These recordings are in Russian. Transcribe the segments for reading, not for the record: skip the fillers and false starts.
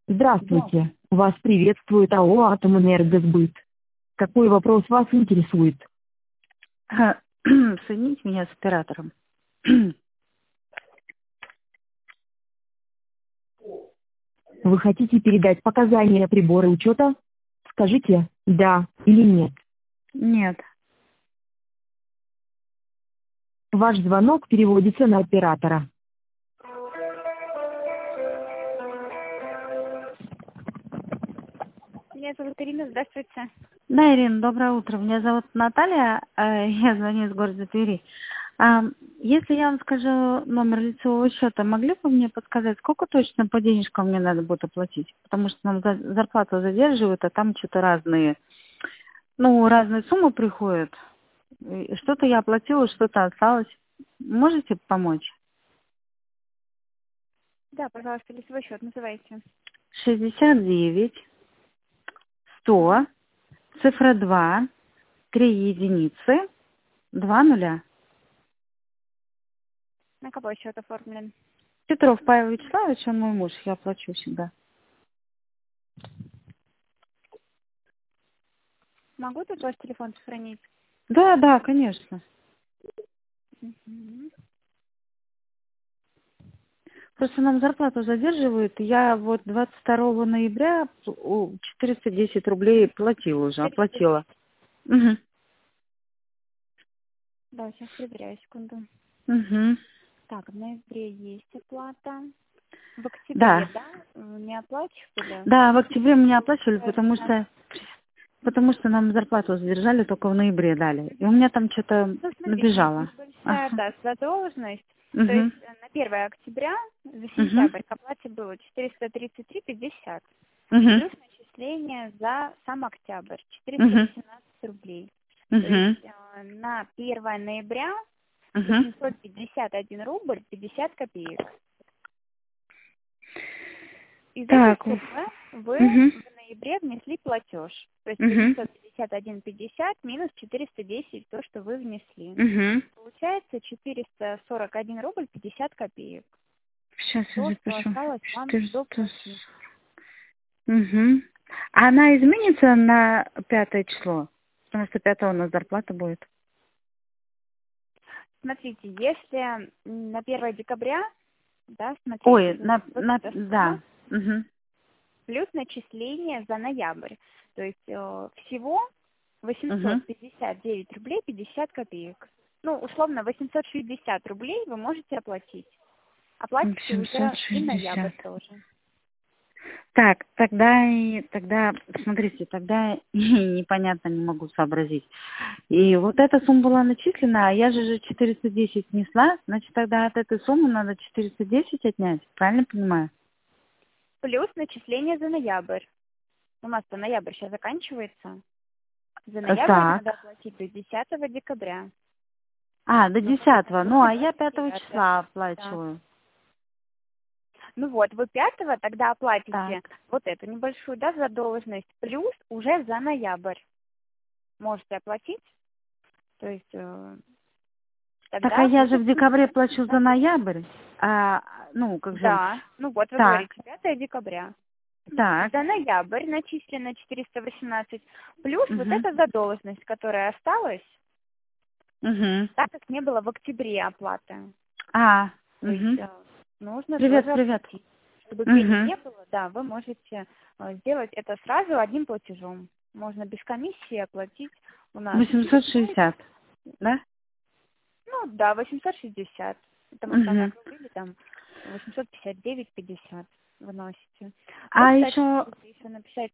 Здравствуйте. Вас приветствует АО «Атомэнергосбыт». Какой вопрос вас интересует? Соедините меня с оператором. Вы хотите передать показания прибора учета? Скажите «да» или «нет». Нет. Ваш звонок переводится на оператора. Меня зовут Ирина, здравствуйте. Да, Ирина, доброе утро. Меня зовут Наталья, я звоню из города Твери. Если я вам скажу номер лицевого счета, могли бы мне подсказать, сколько точно по денежкам мне надо будет оплатить? Потому что нам зарплату задерживают, а там что-то разные суммы приходят. И что-то я оплатила, что-то осталось. Можете помочь? Да, пожалуйста, лицевой счет называйте. 69 100 цифра 2 3 единицы 2 нуля. На какой счет оформлен? Петров Павел Вячеславович, он мой муж, я плачу всегда. Могу тут ваш телефон сохранить? Да, конечно. Угу. Просто нам зарплату задерживают. Я вот 22 ноября 410 рублей оплатила. Угу. Да, сейчас проверяю, секунду. Угу. Так, в ноябре есть оплата. В октябре, Да. Не оплачивали? Да, в октябре меня оплачивали, потому что нам зарплату задержали, только в ноябре дали. И у меня там что-то набежало. Небольшая, да, задолженность. Угу. То есть на 1 октября за сентябрь к оплате было 433,50. Угу. Плюс начисление за сам октябрь 418 рублей. Угу. То есть на 1 ноября 851 рубль 50 копеек. Из этой суммы вы в ноябре внесли платеж. То есть 851,50 минус 410, то, что вы внесли. Получается 441 рубль 50 копеек. Сейчас я То, что запишу. осталось вам доплатить. Угу. А она изменится на 5 число? Потому что 5 у нас зарплата будет. Смотрите, если на 1 декабря, да, смотрите. Да. Угу. Плюс начисление за ноябрь. То есть всего 859 рублей 50 копеек. Условно, 860 рублей вы можете оплатить. Оплатите уже и ноябрь тоже. Так, тогда, смотрите, тогда непонятно, не могу сообразить. И вот эта сумма была начислена, а я же 410 внесла, значит, тогда от этой суммы надо 410 отнять, правильно понимаю? Плюс начисление за ноябрь. У нас-то ноябрь сейчас заканчивается. За ноябрь надо оплатить до 10 декабря. До 10-го, а я 5 числа оплачиваю. Вы 5-го тогда оплатите вот эту небольшую, задолженность, плюс уже за ноябрь можете оплатить. То есть тогда... Так, а я же в декабре плачу за ноябрь. Да, вы говорите 5 декабря. Так. За ноябрь начислено 418, плюс вот эта задолженность, которая осталась, так как не было в октябре оплаты. То есть нужно привет. оплатить. Чтобы пени не было, вы можете сделать это сразу одним платежом. Можно без комиссии оплатить у нас. 860, да? 860. Потому что мы округлили 859,50 выносите. Еще... Если написать...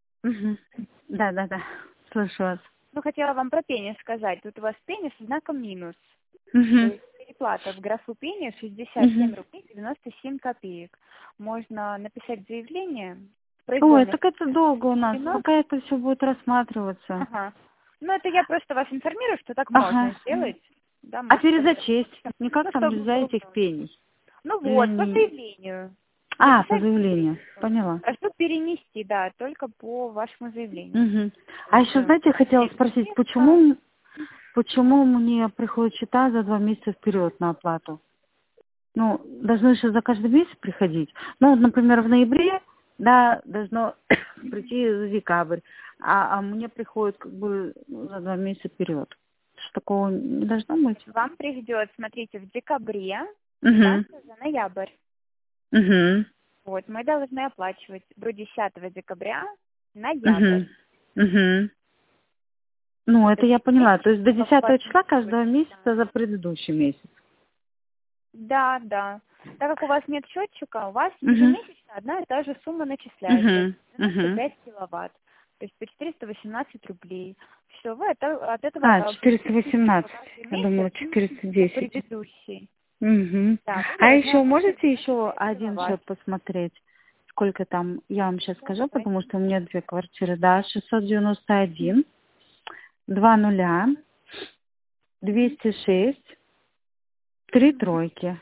Да. Слышу вас. Хотела вам про пени сказать. Тут у вас пени с знаком минус. То есть переплата в графу пени 67 рублей 97 копеек. Можно написать заявление. Ой, так это долго у нас. Пока это все будет рассматриваться. Это я просто вас информирую, что так можно сделать. Да, а перезачесть? Никак там нельзя этих пений? По заявлению. По заявлению. Поняла. А что перенести, только по вашему заявлению. А еще, знаете, хотела спросить, почему мне приходят счета за 2 месяца вперед на оплату? Должны же за каждый месяц приходить. Например, в ноябре Да, должно прийти за декабрь, а мне приходит как бы за 2 месяца вперед. Что такого не должно быть? Вам придет, смотрите, в декабре, Угу. за ноябрь. Угу. Вот, мы должны оплачивать до 10 декабря ноябрь. Угу. Угу. Ну, это я поняла. То есть до 10 числа каждого месяца за предыдущий месяц. Да, да. Так как у вас нет счетчика, у вас ежемесячно одна и та же сумма начисляется. 95 киловатт. То есть по 418 рублей. Все, вы от этого... 418. Я думала, 410. Предыдущий. Угу. Да, а еще можете еще один счет посмотреть? Сколько там, я вам сейчас скажу, потому что у меня 2 квартиры. Да, 691, 20, 206, 3 тройки.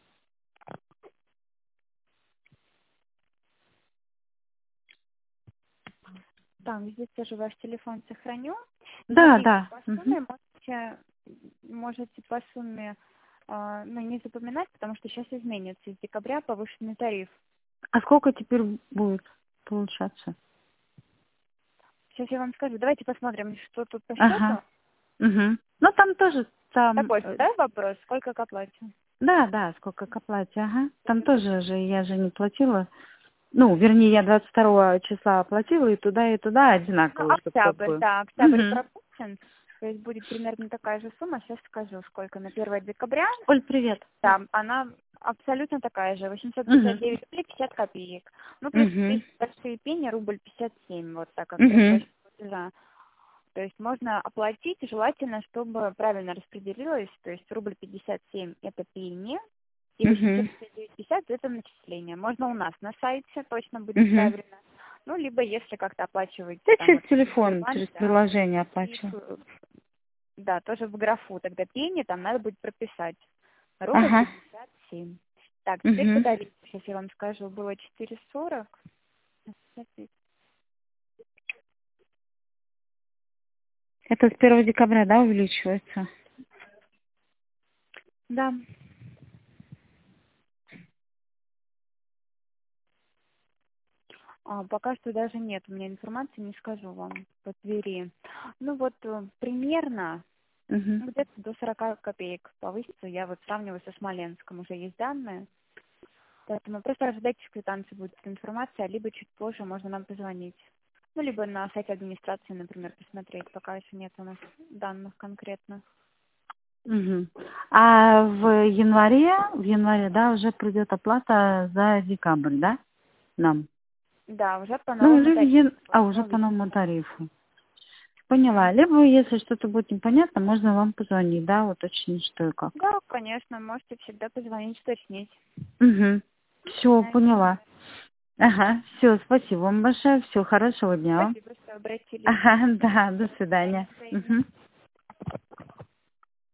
Так, здесь тоже ваш телефон сохраню. Да, да. По сумме можете по сумме не запоминать, потому что сейчас изменится. С декабря повышенный тариф. А сколько теперь будет получаться? Сейчас я вам скажу. Давайте посмотрим, что тут по счету. Ага. Угу. Ну, там тоже... Такой, да, вопрос? Сколько к оплате? Да, сколько к оплате, ага. Там тоже же, я же не платила. Ну, вернее, я 22 числа оплатила, и туда одинаково. Октябрь, да, октябрь пропущен. То есть будет примерно такая же сумма. Сейчас скажу, сколько на 1 декабря. Оль, привет. Да, она абсолютно такая же. 859 рублей 50 копеек. Ну, плюс большие пени, рубль 57, вот так как платежа. То есть можно оплатить, желательно, чтобы правильно распределилось. То есть рубль 57 это пени, и 859,50 это начисление. Можно у нас на сайте, точно будет правильно. Ну, либо если как-то оплачиваете... Да, через телефон, через приложение оплачиваю. Да, тоже в графу тогда пени, там надо будет прописать. Рубль 57. Так, теперь подали. Сейчас я вам скажу, было 4,40. Это с 1 декабря, да, увеличивается? Да. Пока что даже нет у меня информации, не скажу вам по Твери. Ну вот примерно где-то до 40 копеек повысится. Я вот сравниваю со Смоленском, уже есть данные. Поэтому просто ожидайте, в квитанции будет эта информация, либо чуть позже можно нам позвонить. Ну, либо на сайте администрации, например, посмотреть, пока еще нет у нас данных конкретных. А в январе, да, уже придет оплата за декабрь, да, нам? Да, уже по новому тарифу. Уже по новому тарифу. Поняла. Либо, если что-то будет непонятно, можно вам позвонить, да, уточнить, что и как. Да, конечно, можете всегда позвонить, уточнить. Все, поняла. Ага, все, спасибо вам большое, все, хорошего дня. Спасибо, что обратились. Ага, да, до свидания.